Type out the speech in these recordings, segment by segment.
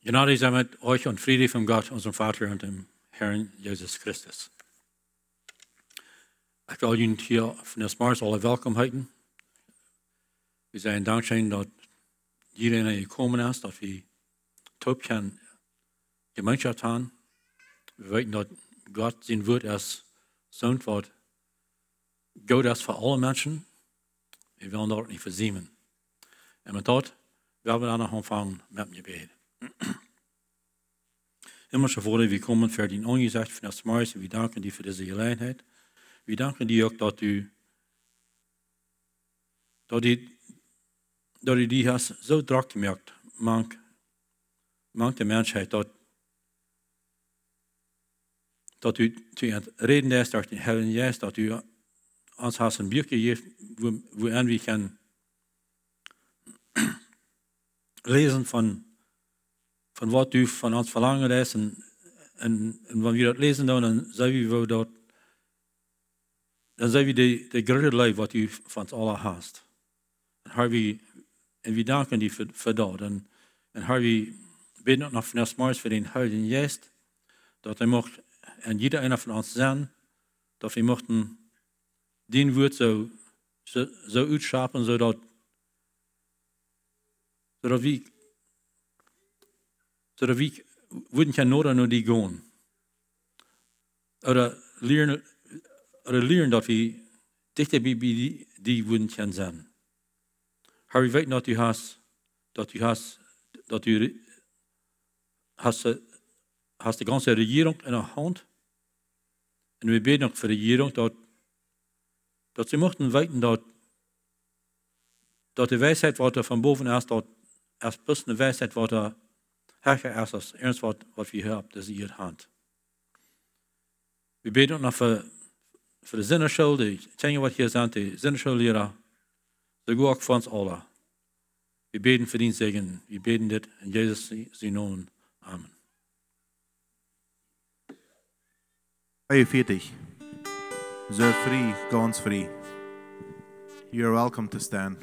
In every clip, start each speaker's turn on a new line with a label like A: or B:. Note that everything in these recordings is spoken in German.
A: Gnade sei mit euch und Friede von Gott, unserem Vater und dem Herrn Jesus Christus. Ich will Ihnen hier von der Mars alle willkommen heißen. Wir sagen Dankeschön, dass jeder gekommen ist, dass wir Topchen Gemeinschaft haben. Wir wissen, dass Gott sein Wort als Sohn-Wort Gott ist für alle Menschen. Wir wollen dort nicht versiemen. Und mit dort werden wir dann noch anfangen mit dem Gebet. Himmlische Vater, wir kommen für den Angesicht von das Mars. Wir danken dir für diese Gelegenheit. Wir danken dir auch, dass du die hast so drauf gemerkt, manche Menschheit, dass du reden lässt durch den Herrn Jesus, dass du uns hast ein Buch gegeben, wo wir können lesen von was du von uns verlangen lässt. Und wenn wir das lesen, dann sehen wir dort, dann sehen wir die große Leib, was du von uns alle hast. Und wir danken dir für das. Und wir beten auch noch von das Mars für den Heiligen Geist, dass mocht an jeder einer von uns sein, dass wir mochten den Wort so ausschaffen, sodass wir würden keine Not nur die gehen. Oder lernen, dass wir dichter bei die würden können sein. Aber wir wissen, dass du hast die ganze Regierung in der Hand. Und wir beten auch für die Regierung, dass sie möchten wissen, dass die Weisheit, was von boven ist, dass als beste Weisheit, was da Herrscher ist, das ernst, was wir haben, das ist ihre Hand. Wir beten auch noch für die Sinnerschule, die Dinge, was hier sind, die Sinnerschullehrer, so gut auch für uns alle. Wir beten für den Segen. Wir beten das in Jesus' Namen. Amen.
B: Are you fertig? So free, ganz free. You're welcome to stand.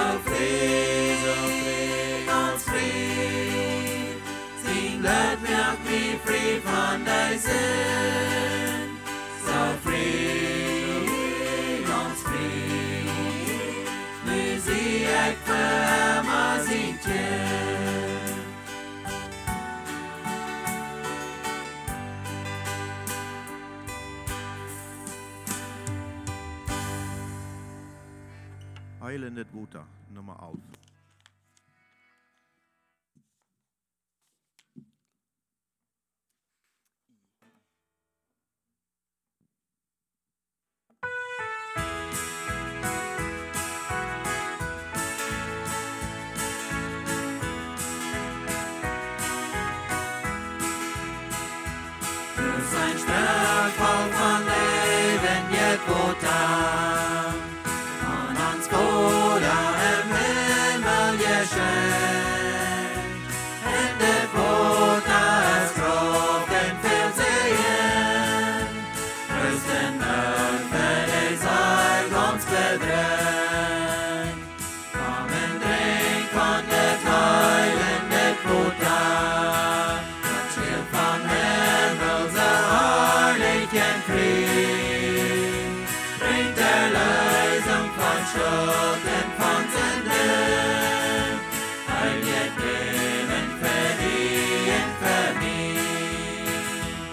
C: Let me maak my vry van die sin. So vry, ons vry. Nu zie ek vir my sientje.
B: Heil in dit water, nummer 11.
C: Zijn sterk vol van leven, je water. Aan ons Vader im Himmel geschenkt. En de water is groot en veelzeggend. Rust en nood voor die zorg ons bedrängt. Kom en drink van dit heilende water. Dat schilt van Himmel zo herrlich en vrij. Bringt der Lösung von Schuld und von Sünde. Heil wird Leben für dich und für mich.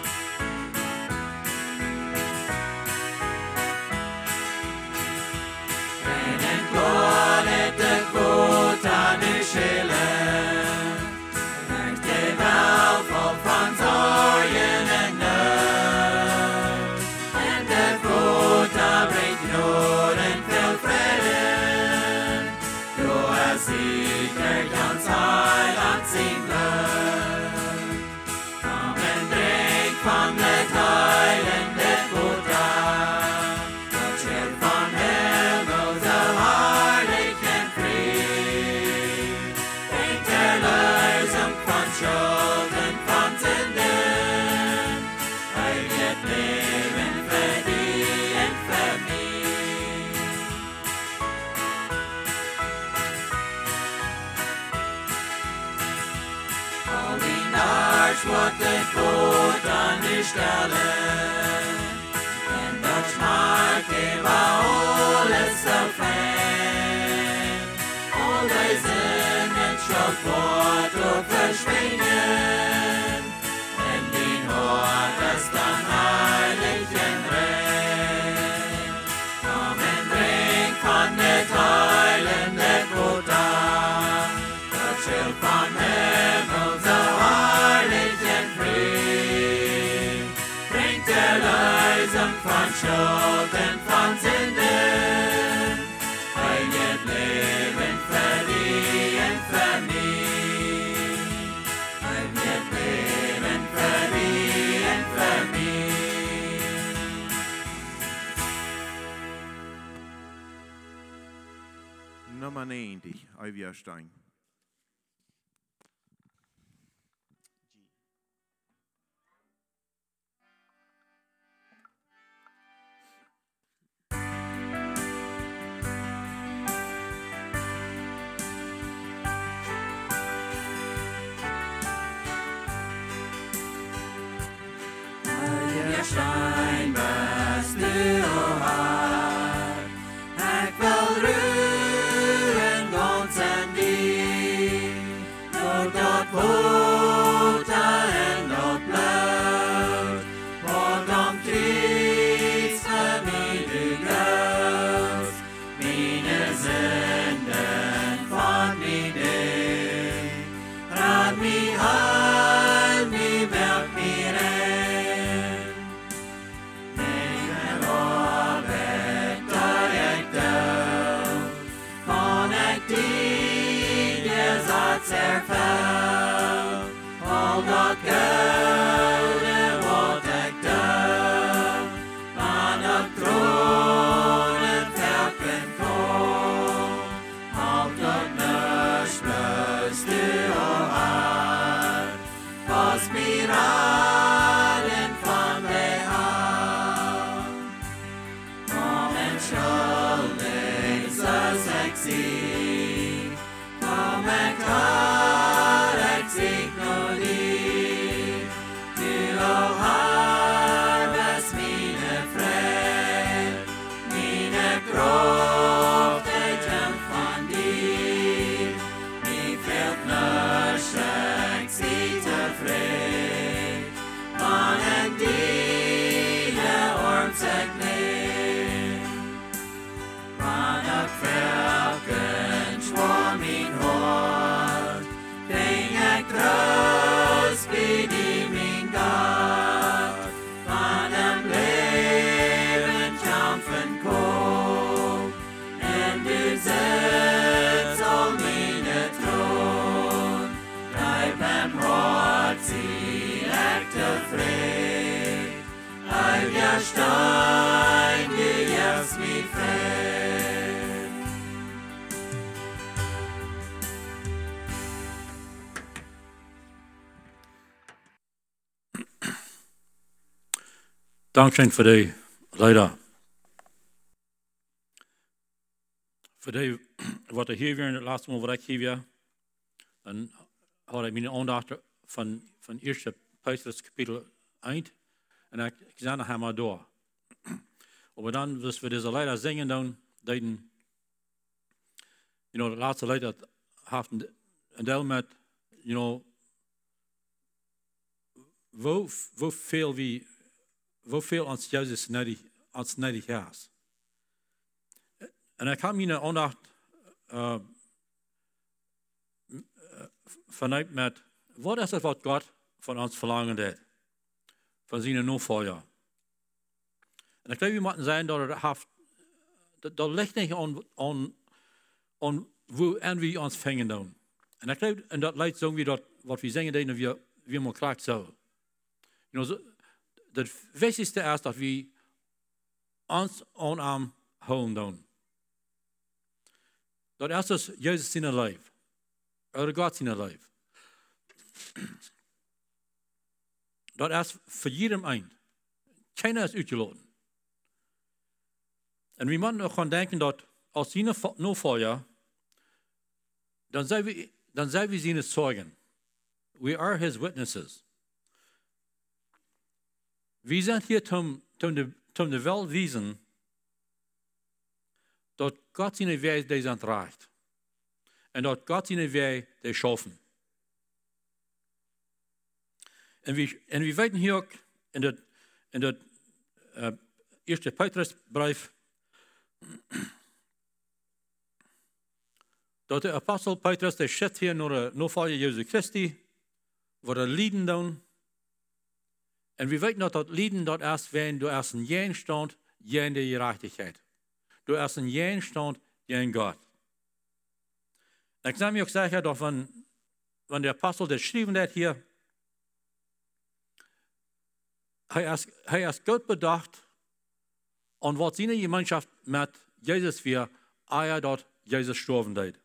C: Wenn ein Gott Gut an die Schille, durch die Welt voll von Sorgen und Not. Und der Vater bringt Not und viel Frieden. Du hast sicher ganz heil an sein Blut. Komm und trink von der heilende Vater. Das Schild von Himmel so herrlich und frei. Bringt der Lösung von Schuld und von Sünden. Heil wird Leben für dich und für mich. All die Narsch wordt het goed aan die stellen. En dat smaakt über alles so fein. All die Sünden schuld wordt door verschwingen. En die Hort ist dann heilig und rein. Komm und drink von dit heilende Water. Das Schild von Himmel so herrlich und frei. Bringt der Lösung von Schuld und von Sünden. Heil wird Leben für dich und für mich. Heil wird Leben für dich und für mich.
B: Nummer 90, Eivierstein.
C: Stein best du hart. Ik wil ruwen ganz en die. Door dat water en dat bloed. Wat om Christus voor mij du groot. Mijn zinden van mij neem. Raad mij heil, mij werk mij rein. Zerfall, al dat gouden wat ik doe, aan de troon en verken kom, al dat nus plus du hart, was mij raden van de hand. Kom en schuldig zoals ik zie, kom en klaar ik zie nog die. Fred. All der Stein, die erst mit Fred.
A: Dankeschön für die Leider. Für die, wat hier weer in het laatste moment wat ik hier weer, dan had ik mijn aandacht van 1 Petrus kapitel 1 en ik zag nog helemaal door. Maar dan, als we deze Leider zingen, dan deden, de laatste lied dat heeft een deel met, hoeveel ons Jezus nodig heeft. En ik heb mijn aandacht vanuit met, wat is het wat God van ons verlangen deed? Van zijn navolger. En ik denk, we moeten zijn dat ligt niet aan hoe en wie ons vingen doen. En ik denk, en dat leidt zo wie dat, wat we zingen deden, we maar klaar zo. Het wichtigste is dat we ons aan houden doen. Dat is dus Jezus zijn leven. Oder God zijn leven. Dat is voor iedereen een. Keiner is uitgelaten. En we moeten ook gaan denken dat als zijn navolger, dan zijn we zijn zeugen. We are his witnesses. We zijn hier om de wereld wijzen dat God zijn weg deze aandraagt. En dat God zijn weg deze schaffen. En we weten hier ook in dat 1 Petrusbrief dat de apostel Petrus, die zit hier naar de navolger Jezus Christi, voor het lijden doen. En we weten dat lijden dat is, wenn du erst een jen stond, jen de gerechtigheid. Du erst een jen stond, jen God. En ik zou me ook zeggen dat van de apostel die schreef dat hier, hij is goed bedacht aan wat zijn gemeenschap met Jezus weer, eer dat Jezus sterven deed.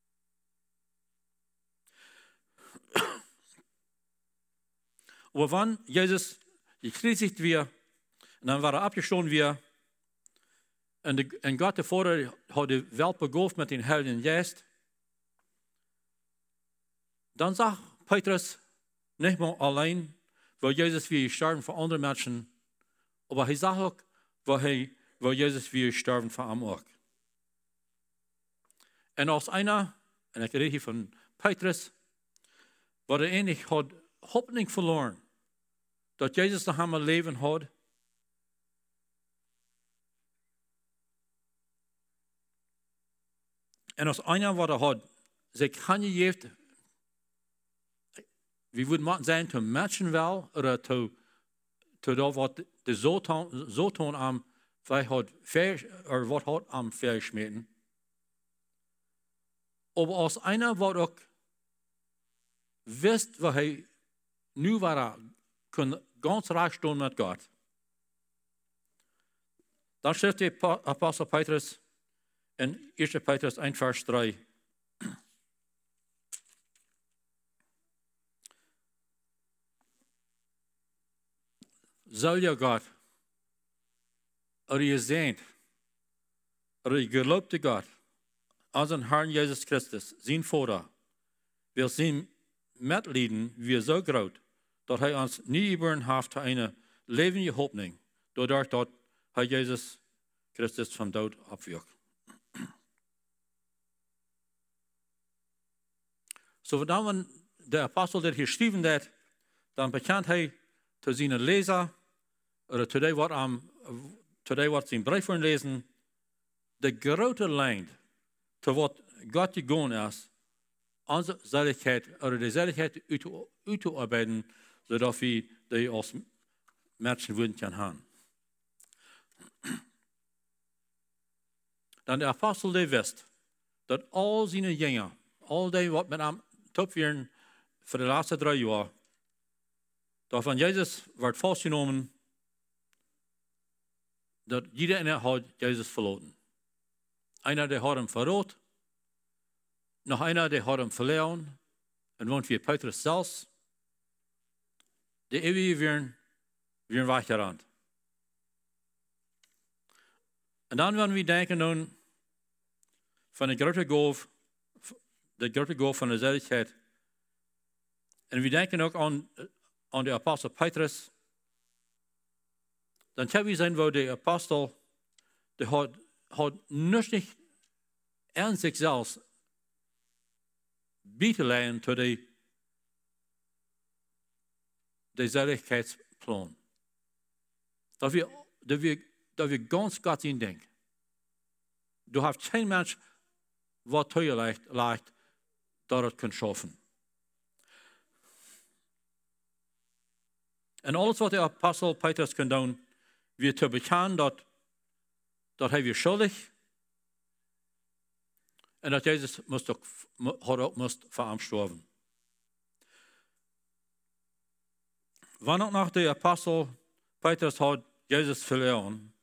A: Waarvan Jezus gekruisigd weer, en dan war abgestoßen weer, en God de Vader had de Welt begoofd met den Heiligen Geist. Dan zag Petrus niet meer alleen, waar Jezus weer gestorven voor andere mensen, maar hij zag ook, waar Jezus weer gestorven voor hem ook. En als einer, en ik rede hier van Petrus, waar hij eigenlijk had hoop verloren, dat Jezus nog hem een leven had. En als einer wat had, zij kan je heeft, wie would moeten zijn te matchen wel, of te dat wat de zotoon aan wij had of wat had aan verschmeten. Maar als einer wat ook wist wat hij nu war, kon ganz recht stehen met God. Dan schrijft de apostel Petrus in 1 Petrus 1 vers 3. Zal je God, je zijnt, je geloofde God, onze Herrn Jezus Christus, zijn Vader, wil zijn medelijden weer zo groot, dat hij ons niet geboren heeft tot een levende hoopning, doordat dat hij Jezus Christus van dood opwekt. Zo dan de apostel dit geschreven heeft, dan bekent hij te zijn lezer, of today wat zijn brief voor lezen, de grote lijn te wat God gegaan is, onze zaligheid, of de zaligheid uit te arbeiden, zodat we die als mensen willen kunnen hebben. Dan de apostel die wist, dat al zijn jongeren, al die wat met hem top waren voor de laatste 3 jaar, Doch von Jesus wird festgenommen, dass jeder einer hat Jesus verloren. Einer, der hat ihn verrot, noch einer, der hat ihn verloren, und wohnt wie Petrus selbst. Die ewige werden weggerannt. Und dann werden wir denken nun von der grote Golf von der Seligkeit. Und wir denken auch an den Apostel Petrus. Dann können wir sehen, wo der Apostel, der hat nicht an sich selbst bieten zu der Seligkeitsplan. Dat wir ganz Gott in denken. Du hast kein Mensch, was teuer leicht, dort kann schaffen. Und alles, was der Apostel Petrus kann tun, wir zu bekennen, dass wir schuldig und dass Jesus muss für ihn sterben. Wann auch nach der Apostel Petrus hat Jesus verloren,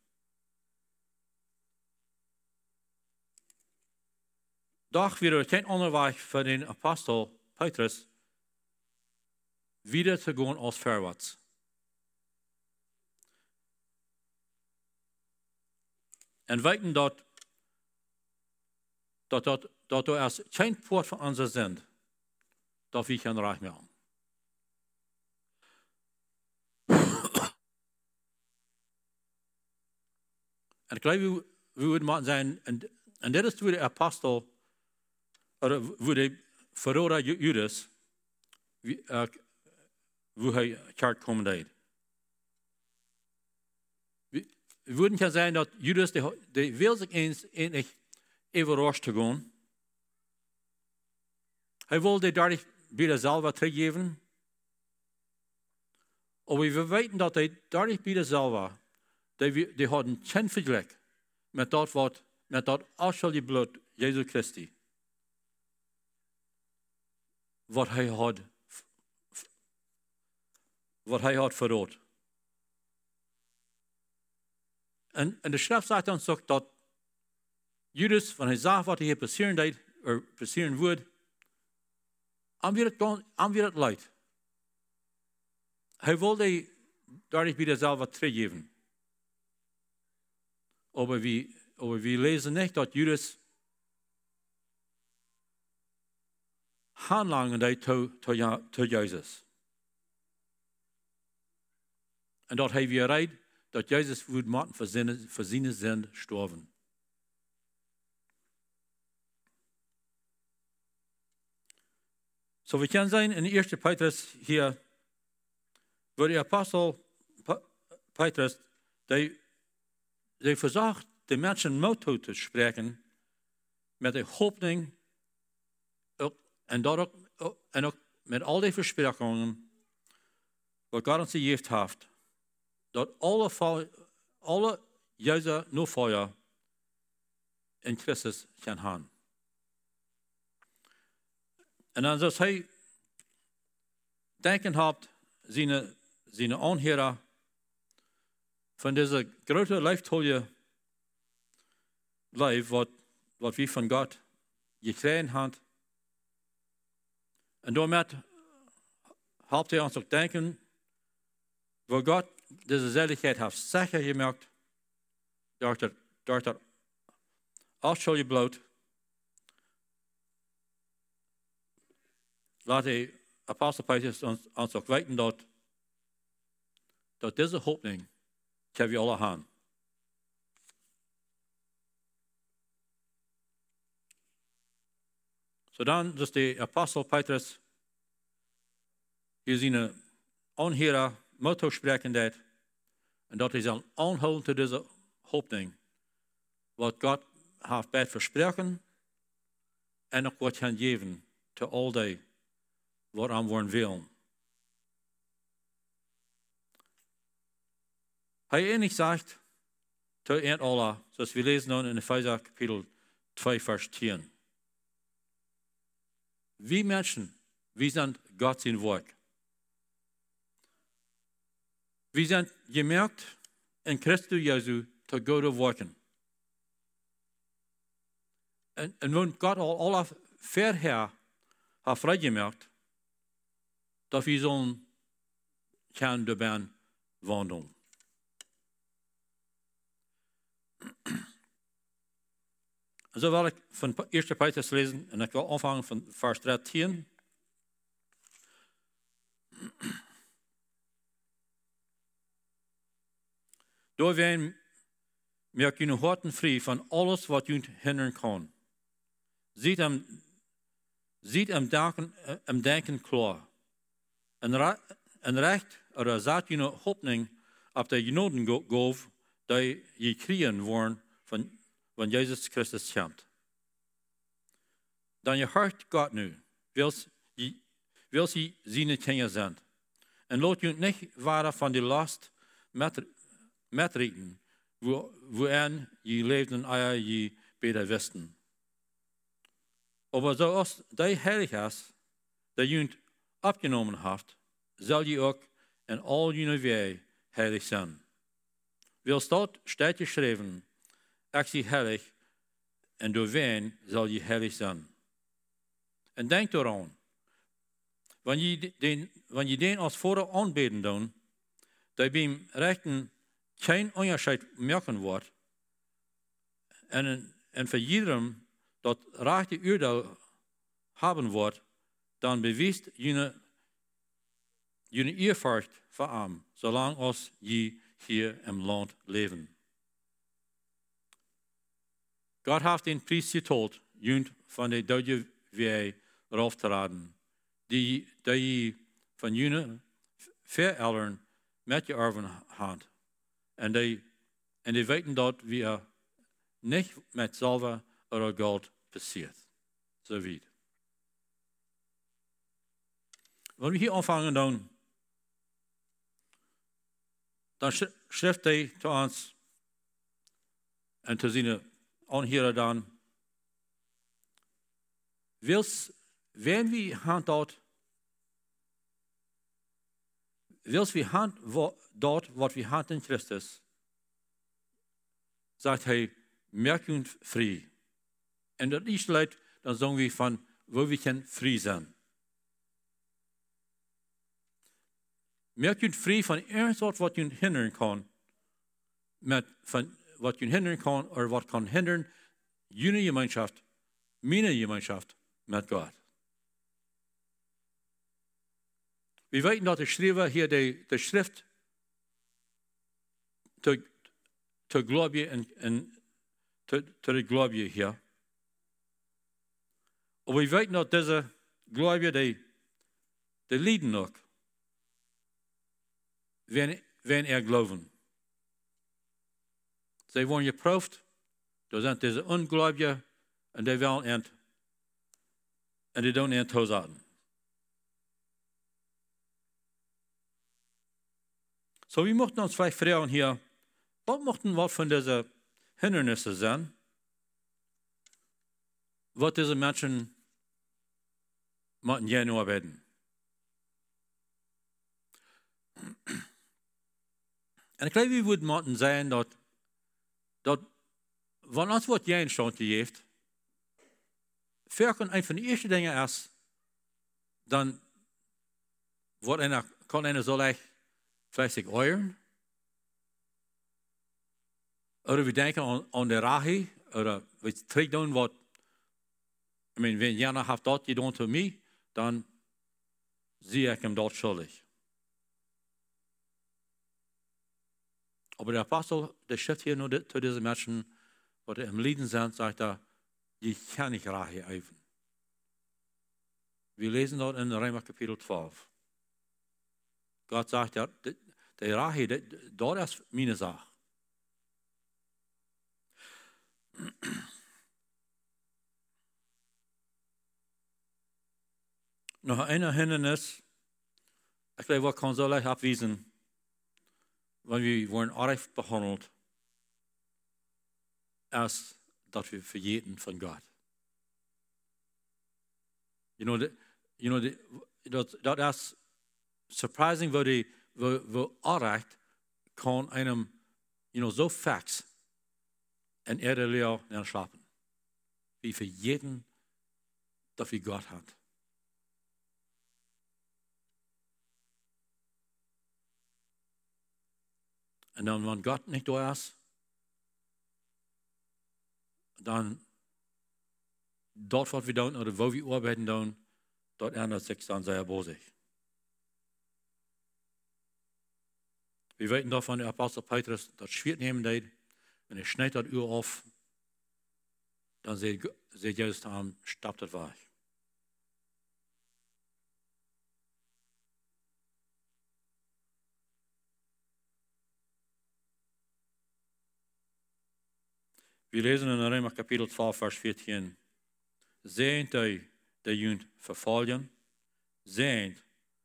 A: doch wieder kein anderer Weg für den Apostel Petrus, wieder zu gehen als vorwärts. Und weten dat er als geen poort van onze sind, dat wir geen reich mehr haben. En ik glaube, we würden mal sein, und das ist, wo der Apostel, oder wo der Verräter Judas, wo er Kerk kommen deed. Wir würden ja sagen, dass Judas, der will sich endlich überrascht zu gehen. Er wollte dadurch wieder selber zurückgeben. Aber wir wissen, dass er dadurch wieder selber, die hatten kein Vergleich mit das ausschuldige Blut Jesu Christi. Was er hat verrot. Und de Schrift sagt uns auch, dass Judas, wenn er sagt, was hier passieren wird, am wird es leid. Er wollte dadurch wieder selber zurückgeben. Aber wir lesen nicht, dass Judas Handlungen deed zu Jesus. Und dat hij weer reed, dat Jezus would maken voor zijn zin sterven. So we kunnen zijn in 1. Petrus hier, waar de apostel Petrus, die versucht, de mensen moed toe te spreken, met de hooping, en ook met al die versprechingen, wat God ons gegeven heeft, dat alle Jezus nu feuer in Christus kan hebben. En dan als hij denken hebt, zijn aanhörer van deze grote liefdevolle leven, wat we van God gekregen hebben. En daarmee helpt hij ons ook denken, waar God deze zeligheid heeft zeker gemaakt, door dat afschuldige bloed, laat de apostel Petrus ons ook weten dat deze hooping kunnen we alle hebben. So dan, dus de apostel Petrus hier zijn aanhörer motto spreken deed, en dat hij zal aanhouden te deze hooping, wat God heeft bij versproken, en ook wat hij geven te al die wat aan worden willen. Hij enig zegt, te eind Allah, zoals we lezen in Epheser kapitel 2, vers 10. Wir Menschen, wir sind Gott sein Werk. Wir sind gemerkt, in Christus Jesu zu gute Werken. Und wenn Gott alle vorher hat freigemerkt, dass wir sollen können dabei wandeln. So will ich von 1. Petrus lesen und ich will anfangen von Vers 13. Da werden wir kunnen horten vrij van alles wat u hinderen kan. Ziet hem denken klaar. En recht oder zat je hoopning op de genoten gaf die je kriegen worden van Jezus Christus komt. Dan je hart Gott nu, wil sie zijn kinderen zijn. En laat je niet waren van die last metrichten, worin je leefden, eier je beter wisten. Aber zoals die heilig is, die je opgenomen heeft, zal je ook in al je wegen heilig zijn. Wil staat geschreven, ik zie heilig, en door wen zal je heilig zijn. En denk eraan, wanneer je den als Vater aanbeden doen, dat bij hem rechten geen onderscheid merken wordt, en voor iedereen dat rechte oordeel hebben wordt, dan bewijst je eerfurcht voor hem, zolang als je hier im land leven. Gott heeft den Priester getold, junt van de dode wei eraf te raden, die je van jullie verelderen met je erven had. En die weten dat we niet met zilver of goud passiert. Zo wie. Wenn wir hier anfangen, dann schrift hij zu uns en zu seinen Anhörer dann, wenn wir hand dort, wils wir hand dort, wat wir hand in Christus, sagt hij, merk uns frei. En dat is leid, dan sagen wir von, wo wir können frei sein. Merk uns frei von irgendwas, was uns hindern kann, von was uns hindern kann, oder was kann hindern, jene Gemeinschaft, meine Gemeinschaft mit Gott. Wir weten dat de schrijver hier de schrift te globje en te de globje hier. Maar we weten dat deze globje de lijden ook. Wenn geloven. Zij worden geproefd, dan zijn deze ongläubige en die willen en die doen eind toezaten. So, wir möchten uns vielleicht fragen hier, was möchten wir von diesen Hindernissen sein, was diese Menschen möchten gerne arbeiten. En ik glaube, we moeten moeten zijn dat wanneer ons wat jij in stand heeft, een van de eerste dingen is, dan kan einer zo leicht vielleicht euren. Oder wir denken an de Rache, oder wir trinken was, wenn jemand hat dort gedaan zu mir, dann sehe ich ihm dort schuldig. Aber der Apostel, der schreibt hier nur zu diesen Menschen, die im Lieden sind, sagt er, die kann nicht Rache eifern. Wir lesen dort in Römer Kapitel 12. Gott sagt ja, die Rache, dort ist meine Sache. Noch ein Hindernis, ich glaube, wir können so leicht abweisen, wenn wir worden arg behandelt, als dat wir vergeten von Gott. Dat is surprising, wo arg kann einem, so fax en Erde leer neerschappen, wie für jeden, dat wie Gott hat. Und dann, wenn Gott nicht da ist, dann dort, was wir tun oder wo wir arbeiten tun, dort ändert sich dann sehr bosig. Wir weten doch von der Apostel Petrus, das Schwert nehmen deed, und er schneidet das Uhr auf, dann seht Jesus da, stappt das weg. Wir lesen in Römer Kapitel 12, Vers 14. Sehnt die Jünd verfolgen, sehnt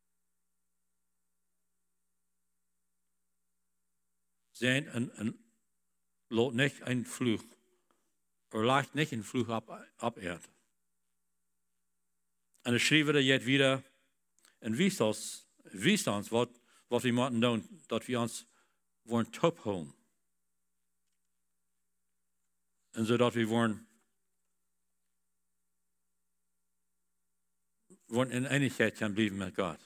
A: en lot nicht ein Fluch, leicht nicht ein Fluch ab Erd. Und er schrieb er jetzt wieder, und wies uns, was wir moeten doen, dat wir uns wollen top holen. Und so, dass wir wollen in Einigkeit kann bleiben mit Gott.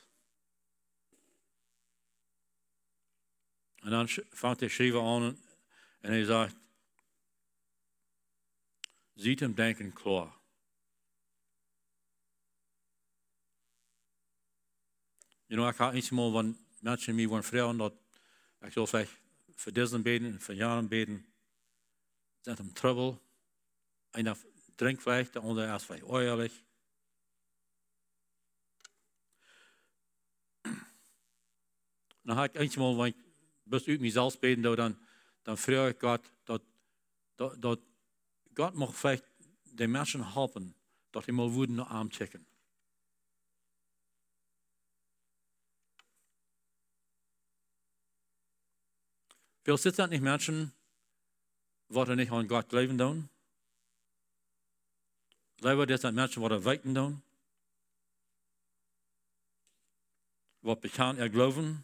A: Und dann fängt der Schreiber an und er sagt, sieht im Denken klar. Ich habe nicht mal, wenn Menschen mich wollen fragen, dass ich soll vielleicht für diesen beten, für Jahren beten, sind im Trouble. Einer trinkt vielleicht, der andere ist vielleicht äußerlich. Dan ga ik eenmaal, want ik best uit mezelf beten, dan vraag ik God, dat God mag vielleicht de mensen helpen, dat hij mal woorden naar aanchecken. Veel zitten niet mensen, wat er niet aan God leven doen. Leider dat zijn mensen wat er weten doen. Wat bekend er geloven.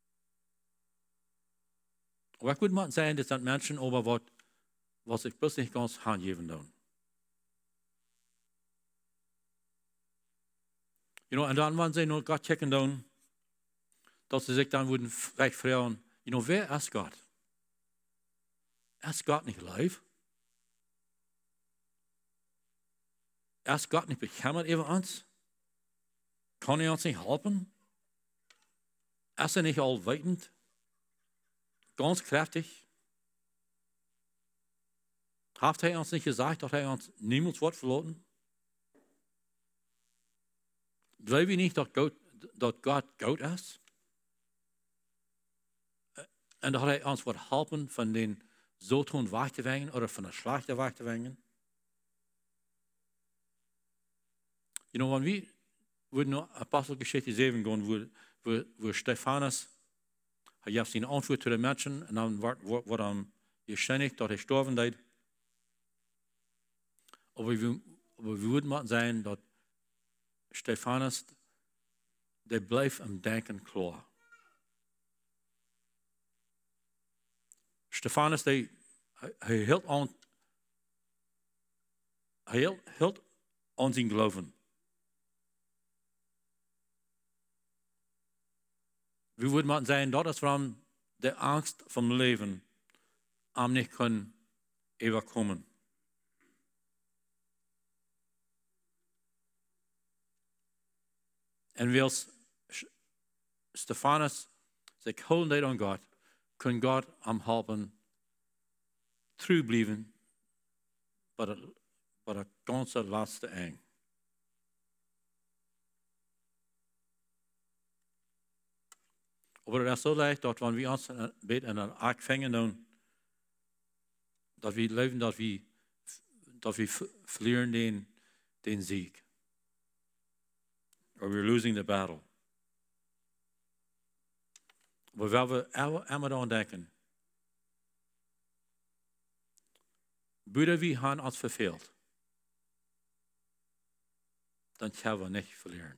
A: Aber ich würde mal sagen, das sind Menschen, aber was ich bloß nicht ganz handgeben doen. Und dann, wenn sie nur Gott checken doen, dass sie sich dann würden vielleicht fragen, wer ist Gott? Ist Gott nicht live? Ist Gott nicht bekümmert über uns? Kann er uns nicht helfen? Ist er nicht allwissend? Ganz kräftig. Hat er uns nicht gesagt, dass er uns niemals wird verloren? Glaube ich nicht, dass Gott gut ist? Und dass er uns wird helfen, von den so tun wegzuwenden oder von der schlechten wegzuwenden? Wenn wir würden nur Apostelgeschichte 7 gehen, wo Stephanus, hij gaf zijn antwoord zu den Menschen und dann wordt hem gesteinigt, dat hij sterven deed. Aber wir würden mal sagen, dass Stephanus, der bleibt am Denken klar. Stephanus, hij hield aan zijn geloven. Wir würden mal sagen, dat is waarom de Angst vom Leben am nicht können überkommen. Und weil Stephanus sich holen an Gott, kann Gott am helfen, treu bleiben bei der ganzen laatste eng. Aber das ist so leicht, dass wenn wir uns in einen Akt fangen, dass wir leben, dass wir verlieren den Sieg. Or we're losing the battle. Aber wenn wir immer daran denken, Brüder, wir haben uns verfehlt, dann können wir nicht verlieren.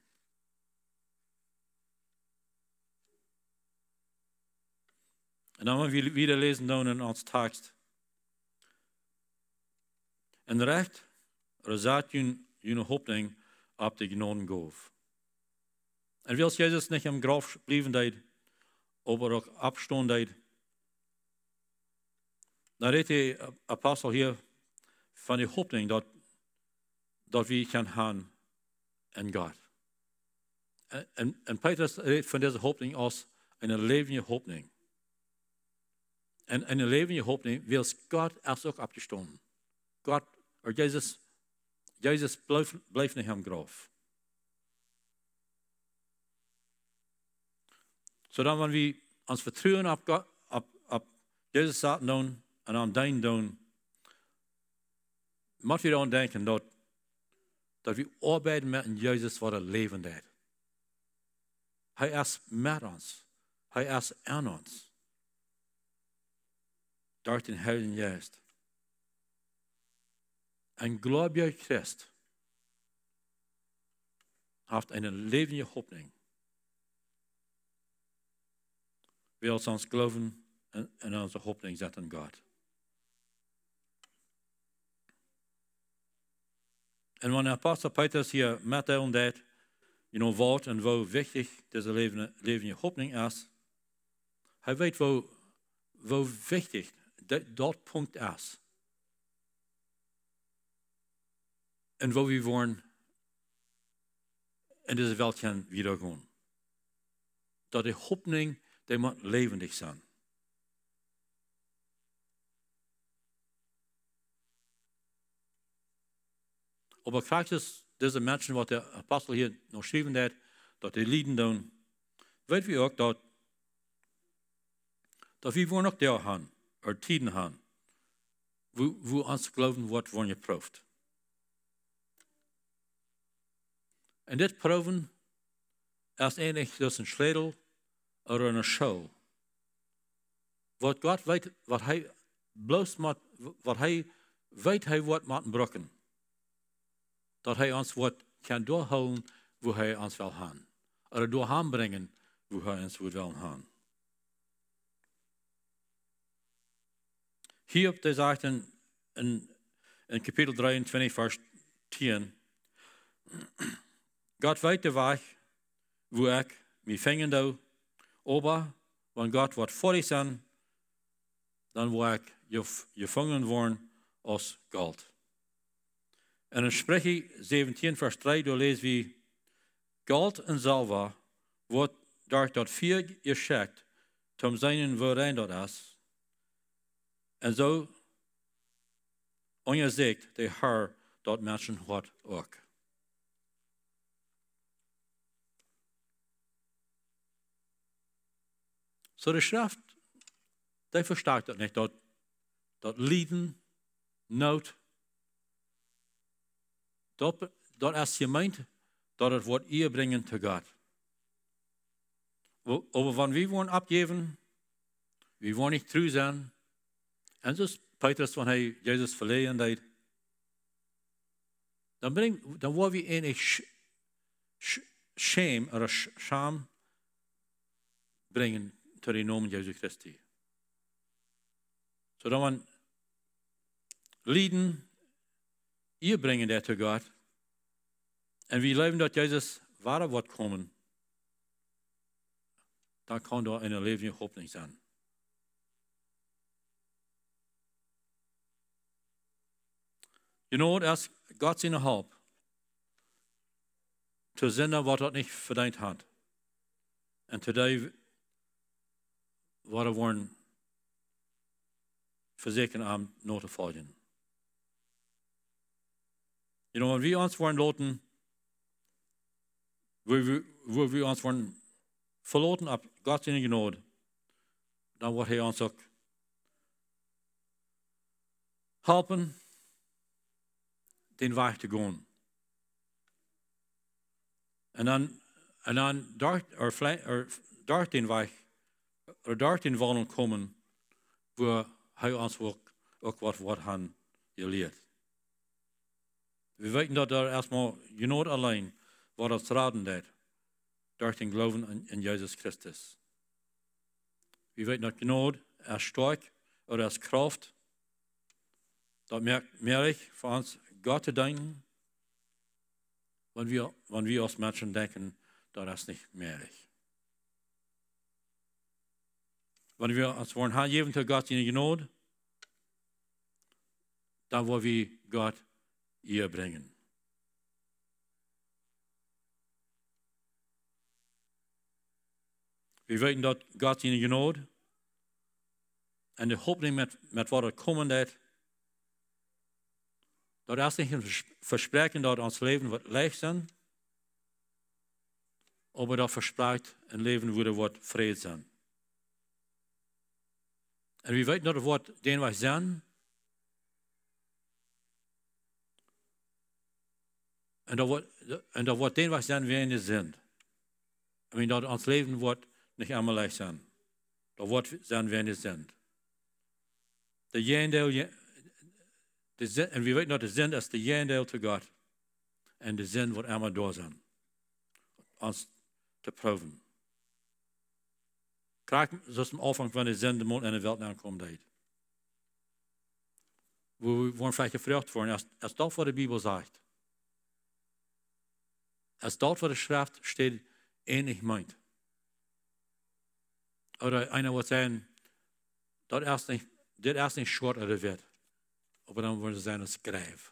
A: En dan we wieder lesen dan in ons tekst. En recht, zat je hoopning op de genomen goof. En wil Jezus niet im graf blijven deed, aber ook opstaan deed. Dan redt de apostel hier van die hoopning dat we kan gaan in God. En Petrus redt van deze hoopning als een levende hoopning. En een levende hoopning wil God als ook opgestaan. God, Jezus blijft niet hem graf. Zodat wanneer we ons vertrouwen op Jezus zaten doen en aan dein doen, moeten we dan denken dat we arbeiden met een Jezus wat een leven deed. Hij is met ons. Hij is aan ons. Door den Heiligen Geest. En geloof je Christ heeft een levende hoopning. We ons geloven en onze hoopning zetten in God. En wanneer apostel Petrus hier met ons deed, wat en hoe wichtig deze levende hoopning is, hij weet hoe wichtig dat punt is. En waar we worden in deze wereld gaan weer gaan. Dat de hoopning, die moet levendig zijn. Aber praktisch deze mensen, wat de apostel hier nog geschreven heeft, dat die lieden doen, weten we ook dat we worden ook daar gaan, of tijden gaan, wo ons geloven wordt worden geproefd. En dit proeven is eigenlijk dus een sleutel of een show. Wat God weet, wat hij bloos moet, wat hij weet hij wordt moeten brokken. Dat hij ons wat kan doorhouden waar hij ons wil gaan. Of doorheen brengen waar hij ons wil gaan. Hier op deze zegt in kapitel 23, vers 10. God weet de weg waar ik mij vingen doe. Aber wanneer God wat voor is zijn, dan wil ik gevangen worden als goud. En in Spreuche 17, vers 3, daar lezen we: Goud en zilver wordt door dat vuur geschikt, om zijn waarin dat is. En zo ongezicht de Heer dat mensen hoort ook. Zo de schrift, die verstaat dat niet, dat lijden, nood, dat is gemeend, dat het wordt eer brengen te God. Aber wanneer we worden opgeven, we worden niet trouw zijn, en zoals Petrus, wanneer hij Jezus verleden deed, dan worden we in een scham brengen tot de naam Jezus Christi. Zodat we lijden, eer brengen dat tot God, en we leven dat Jezus waar wordt komen, dan kan er een levende hoopning zijn. Als God zijn hulp te zenden wat dat niet verdiend had. En today worden we verzekerd om nog te volgen. Wanneer we ons worden laten, waar we ons worden verlaten op Gods genade, dan wordt hij ons ook helpen den weg te gaan. En dan door den weg, door den wonen komen, waar hij ons ook wat han geleerd. We weten dat er erstmal genade alleen wat ons raden deed, door den geloven in Jezus Christus. We weten dat genade als stark oder als Kraft. Dat merke ich für uns, Gott zu denken, wenn wir als Menschen denken, das ist nicht möglich. Wenn wir uns wollen hingeben zu Gott in die Gnade, dann wollen wir Gott ihr bringen. Wir weten, dass Gott in die Gnade en de Hoffnung met wat er kommen wird, dat is niet een versprechen dat ons leven wordt leicht zijn, aber dat verspreekt een leven wo er wordt vrede zijn. En we weten dat er wordt den wij zijn, en dat wordt den wij zijn wie in de zin. I mean, dat ons leven wordt niet allemaal leicht zijn. Dat wordt zijn wie in de zin. En we weten dat de zin is de jendeel te God. En de zin wordt allemaal door zijn. Ons te proeven. Krijg zoals het aanvang van de zin de mond en de wereld aankomt deed. We worden vielleicht gevraagd worden, als dat wat de Bibel zegt. Als dat wat de schrift steht, ähnlich meint. Oder einer wird sagen, dit is niet short uit de wet. Maar dan worden ze een schrijf.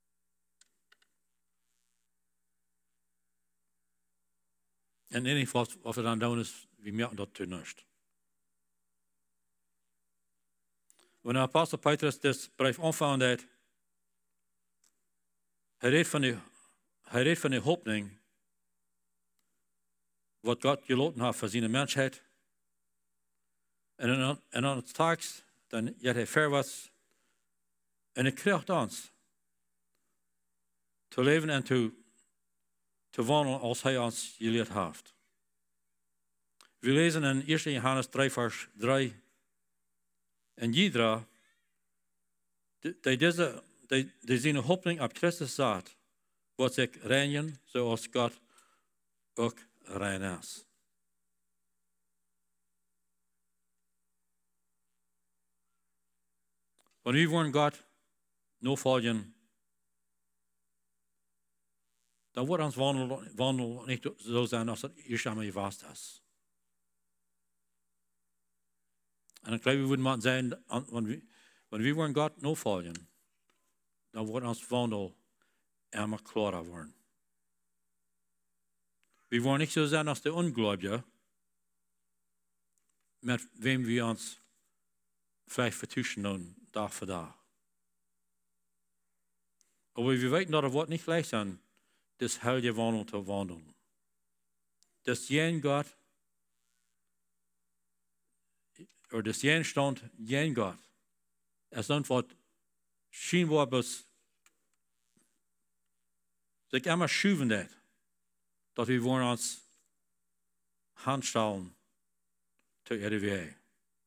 A: En in ieder geval, wat we dan doen is, we merken dat toen niet. Wanneer apostel Petrus dit brief aanvangt deed, hij redt van de hoopning, wat God gelaten heeft voor zijn mensheid. En aan het straks, dan jet hij verwaarts. En hij krijgt ons te leven en te wandelen als hij ons geleerd heeft. We lezen in 1 Johannes 3, vers 3. En iedere, die zijn hoopning op Christus zat, wordt zich reinigen zoals God ook rein is. Wanneer we worden God volgen, dan wordt ons wandel niet zo zijn als het eerst aan mij vast is. En dan krijgen we maar zijn, wanneer we worden God volgen, dan wordt ons wandel helemaal klaar worden. We worden niet zo zijn als de ongläubigen, met wem we ons vielleicht vertuschen doen, dag voor dag. Aber wir weten dat het niet leicht zijn, das heilige wandel te wandelen. Das jen Gott, oder das jen stand, jen Gott. Es ist wat scheinbar bis sich immer schuven dat we wollen ons handstellen te RWA.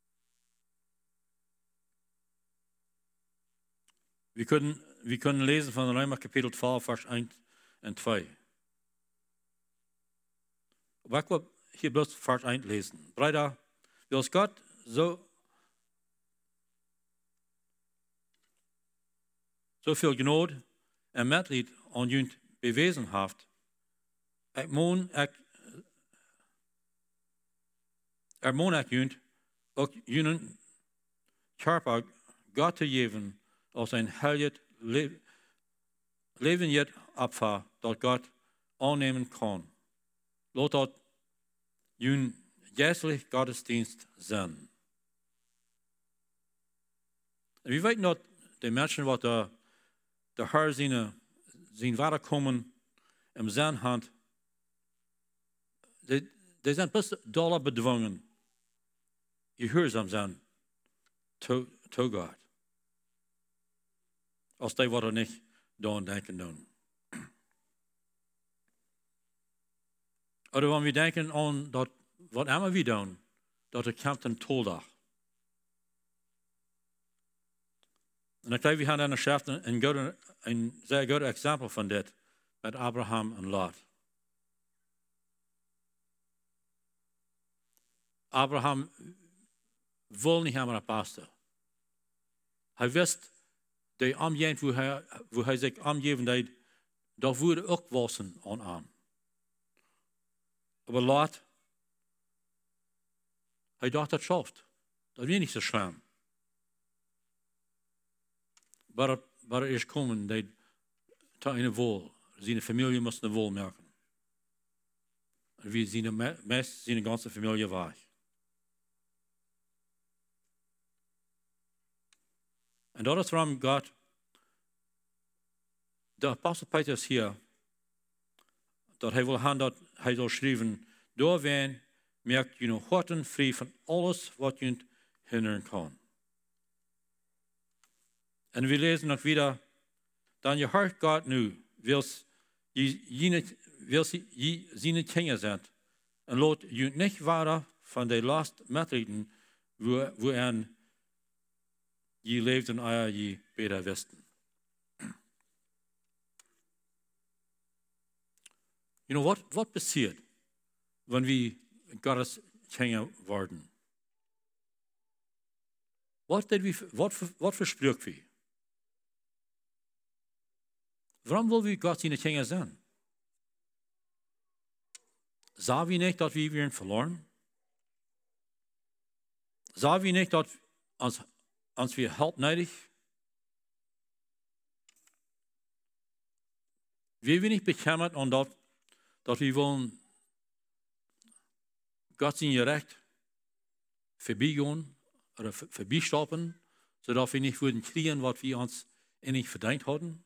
A: Wir können lesen von Römer Kapitel 12, Vers 1 und 2. Aber ich will hier bloß Vers 1 lesen. Brüder, als Gott so viel Gnade und Mitleid an uns bewiesen hat, ermahne ich uns, auch jenen Körper Gott zu geben, als een heilig leven jet Opfer, dat God aannemen kan. Laat dat een geestelijk godsdienst zijn. En we weten dat de mensen wat de Heer zien waar komen in zijn hand, die zijn best dollar bedwongen. Gehoorzaam zijn to God. Als die wat er niet denken. Oder wanneer we denken aan dat wat immer we doen, dat er komt een toldag. En dan krijgen we aan de schrift een zeer goed exempel van dit, met Abraham en Lot. Abraham wil niet helemaal passen. Hij wist, de ambiënt wo hij zich omgeven deed, daar wurde ook wassen aan aan. Aber laat, hij dacht dat schafft. Dat is niet zo schlimm. Maar het is komen, dat tot een wol, zijn familie moest een wol merken. En we zien meest zijn ganze familie weg. En dat is waarom God, de apostel Petrus hier, dat hij wil gaan, dat hij zal schrijven, doorween merkt je nog horten vrij van alles wat je hinderen kan. En we lezen nog wieder, dan je hart God nu, wil je zijn kinderen zijn, en laat je niet waren van de last metrijden, waarin je leeft en eier je beter wisten. You know, wat passiert, wenn wir Gottes Kinder worden? Wat verspreekt wir? Waarom willen wir Gott seine Kinder sein? Sagen wir nicht, dass wir werden verloren? Sagen wir nicht, dass uns wir Hilfe nötig? Wir sind nicht bekümmert und dass wir wollen Gott sein Recht vorbeigehen oder vorbeistoppen, sodass wir nicht würden kriegen, was wir uns eigentlich verdient hatten.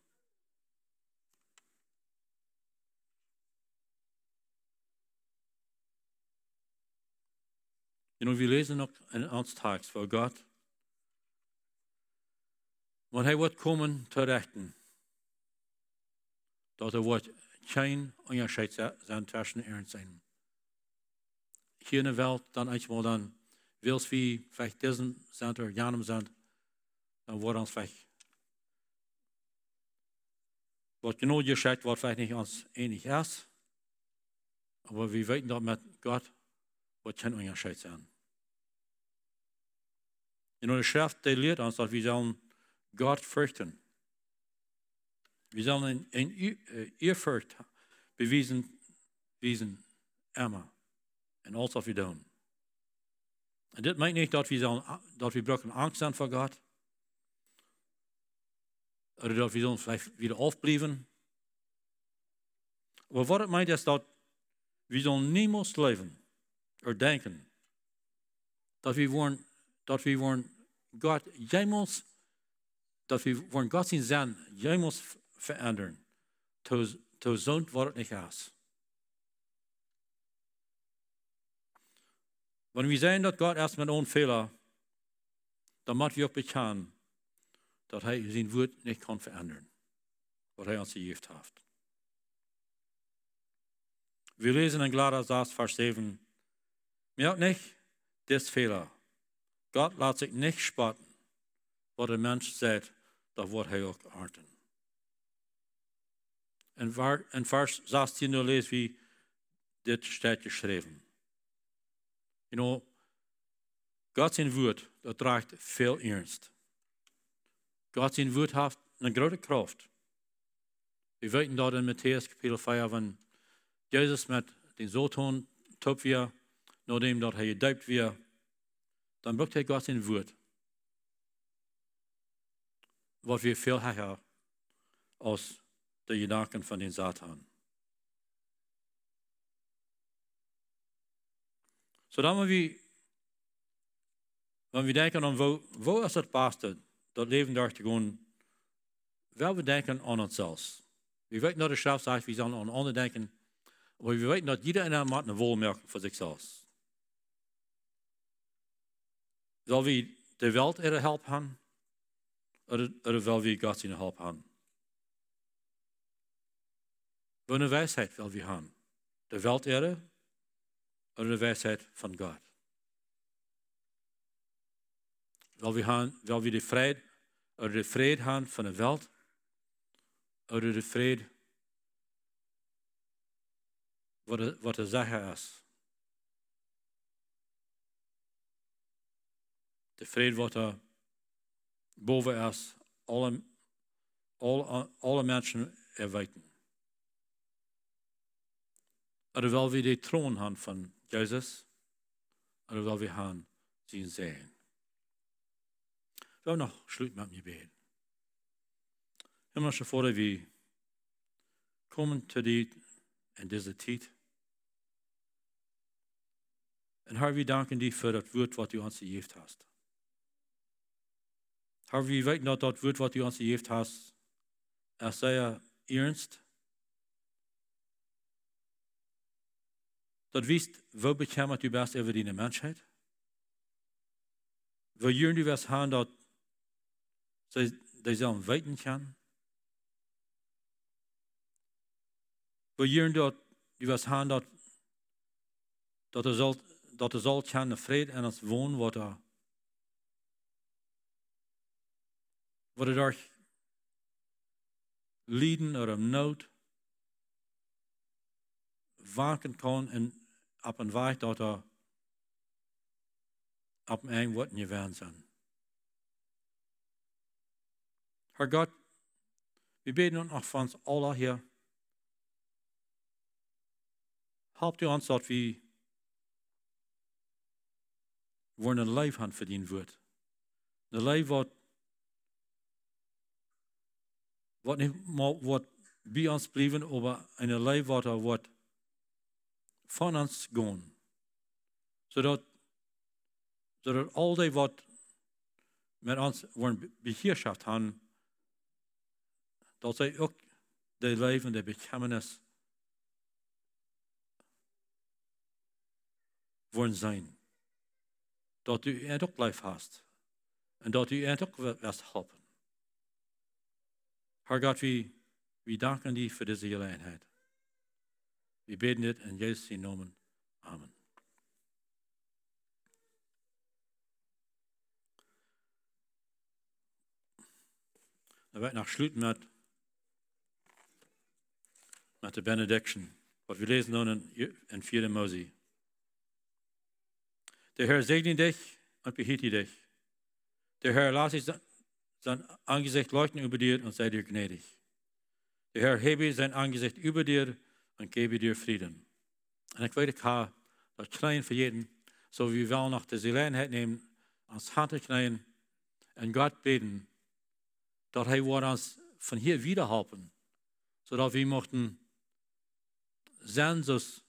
A: You know, wir lesen noch in uns Text, wo Gott, wenn er wird kommen zu rechten, dass wird kein Unterschied sein zwischen er und seinem. Hier in der Welt, dann einmal dann, wills wie vielleicht diesen sind oder jenem sind, dann wird uns vielleicht, was genau geschieht, was vielleicht nicht uns ähnlich ist, aber wir wissen, dass mit Gott wird kein Unterschied sein. In der Schrift, die lehrt uns, dass wir sollen Gott fürchten. Wir sollen in Ehrfurcht bewiesen immer. In alles, was wir tun. Und das meint nicht, dass wir brauchen Angst haben vor Gott. Oder dass wir vielleicht wieder aufbleiben. Aber was es meint, ist, dass wir sollen niemals leben oder denken, dass wir wollen Gott jemals, dass wir wollen Gott sein Sein jemals verändern. Zu so was es nicht ist. Wenn wir sehen, dass Gott erst mit uns Fehler, dann müssen wir auch bekennen, dass er sein Wort nicht kann verändern, was er uns gegeben hat. Wir lesen in Galater 6, Vers 7, merkt nicht des Fehler. Gott lässt sich nicht spotten, was der Mensch sagt, das wird er auch ernten. In Vers 16 lesen wir, dit steht geschrieben. You know, Gott zijn woord, dat draagt veel ernst. Gott zijn woord heeft een grote kracht. We weten dat in Matthäus kapitel 5, wanneer Jezus met den Zoon top weer, nadat dat hij gedoopt weer, dan brukt hij Gott zijn woord. Wat weer veel hecher als de gedanken van den Satan. Zodat wenn wir denken an, wo ist das Beste, das Leben durchzugehen, weil wir denken an uns selbst. Wir wissen, dass der Schrift sagt, wir sollen an anderen denken, aber wir wissen, dass jeder in einem eine Wohlmerkung für sich selbst. Will wir der Welt ihre Hilfe haben, oder will wir Gott seine Hilfe haben? Welche Weisheit will wir haben? Der Welt ihre, oder de wijsheid van God. Wil we de vrede hebben van de wereld, of de vrede wat de zaken is. de vrede wat er boven is, alle mensen erweten. Alhoewel we de troon hebben van Jezus, alhoewel we gaan zien zijn. Ik wil nog sluiten met me beden. Hemelse Vader, we komen tot die in deze tijd. En Herr, we danken die voor dat woord wat u ons gegeven hast. Herr, we weten dat dat woord wat u ons gegeven hast, is zeer ernst. Dat wist, wo bekemmert u best over die mensheid. We jullie nu was gaan dat zij zelf weten kan. We jullie dat u was gaan dat er zal kan vrede en ons woon wat er daar lijden of nood waken kan en op een weg dat er op een eind wordt niet wens zijn. Herr God, we beten ons nog van ons allen hier. Helpt u ons dat we een leven hebben verdiend wordt. Een leven wat niet wat bij ons blijven, maar een leven wat er wordt van ons gaan. Zodat al die wat met ons beheerschaft hebben, dat zij ook de leven, de bekommernis worden zijn. Dat u het ook blijft hast. En dat u het ook wilt helpen. Herr God, we danken die voor deze gelegenheid. We beten dit in Jezus' naam. Amen. Dan wil ik nog sluiten met de benediction. Wat we lezen dan in 4 Mose. De Heer segne dich und behüte dich. Der Herr lasse sein Angesicht leuchten über dir und sei dir gnädig. Der Herr hebe sein Angesicht über dir und gebe dir Frieden. En ik weet, ik ga dat klein vergeten, zo we wel nog de gelegenheid nemen, ons hand te knijden en God beten, dat Hij wordt ons van hier wieder helpen, zodat we mochten zijn, dus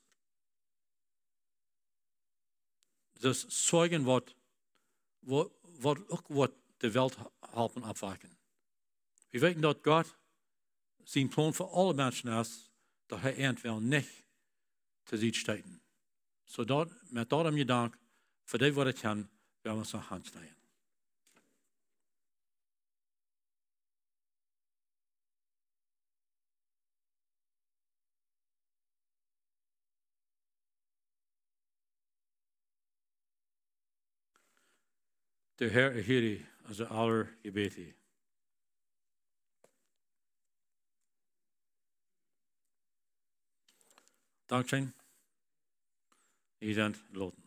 A: zorgen wat ook wat de wereld helpen afwaken. We weten dat God zijn plan voor alle mensen is, dat Hij eventueel niet te zien steken. Zodat, met daarom je dank, voor dit wat ik kan, willen we zijn hand snijden. De Heer erhöre onze aller gebeten. Dank zijn. Je bent loten.